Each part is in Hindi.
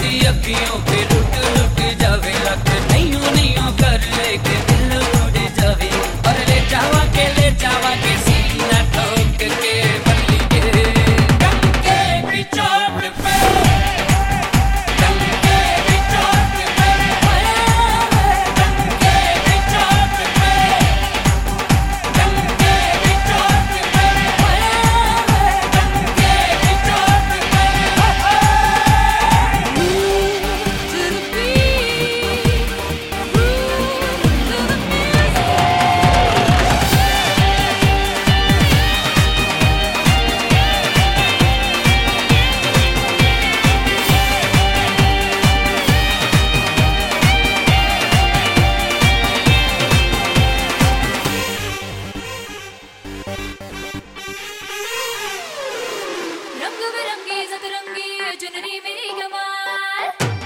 दी अखियों पे लुट लुट जावे लग नहीं नहीं कर लेके दिल उड़ जावे और ले जावा के सीना ठोक के बल्ली के डंके की चोट पे डंके की चोट पे डंके की चोट पे डंके की चोट पे डंके की चोट पे रंग बिरंगी सतरंगी चुनरी मेरी कमाल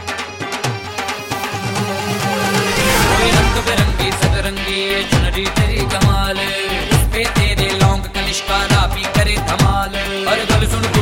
रंग बिरंगी सतरंगी चुनरी तेरी कमाल इस पे तेरे लौंग कनिष्का भी करे धमाल और गल सुन